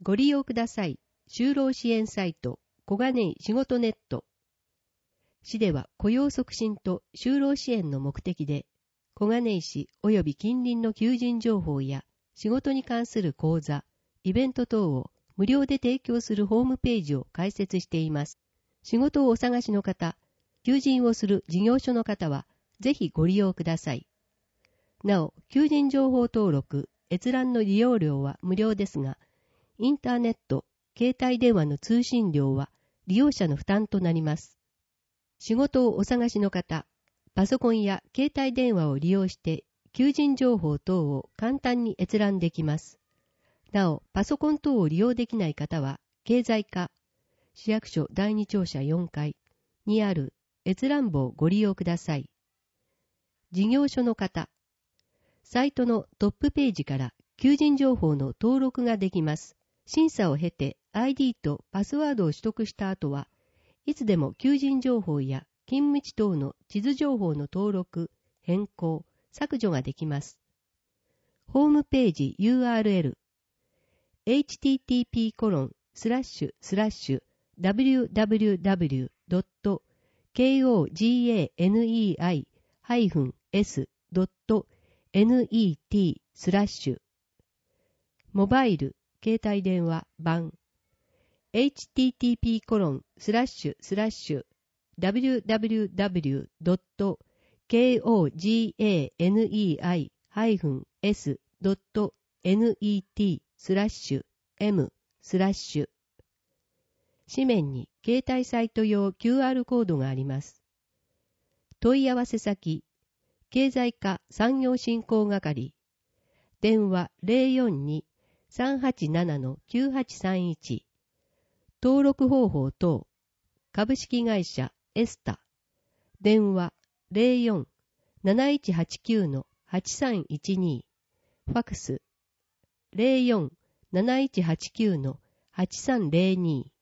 ご利用ください。就労支援サイト、小金井仕事ネット。市では雇用促進と就労支援の目的で、小金井市及び近隣の求人情報や仕事に関する講座、イベント等を無料で提供するホームページを開設しています。仕事をお探しの方、求人をする事業所の方は、ぜひご利用ください。なお、求人情報登録、閲覧の利用料は無料ですが、インターネット、携帯電話の通信料は利用者の負担となります。仕事をお探しの方、パソコンや携帯電話を利用して求人情報等を簡単に閲覧できます。なお、パソコン等を利用できない方は、経済課、市役所第2庁舎4階にある閲覧簿をご利用ください。事業所の方、サイトのトップページから求人情報の登録ができます。審査を経て ID とパスワードを取得した後は、いつでも求人情報や勤務地等の地図情報の登録、変更、削除ができます。ホームページ URL http://www.koganei-s.net/ モバイル、携帯電話版http://www.koganei-s.net/m/ 紙面に携帯サイト用 QR コードがあります。問い合わせ先、経済課産業振興係、電話 042-387-9831、登録方法等、株式会社エスタ、電話 04-7189-8312、ファクス 04-7189-8302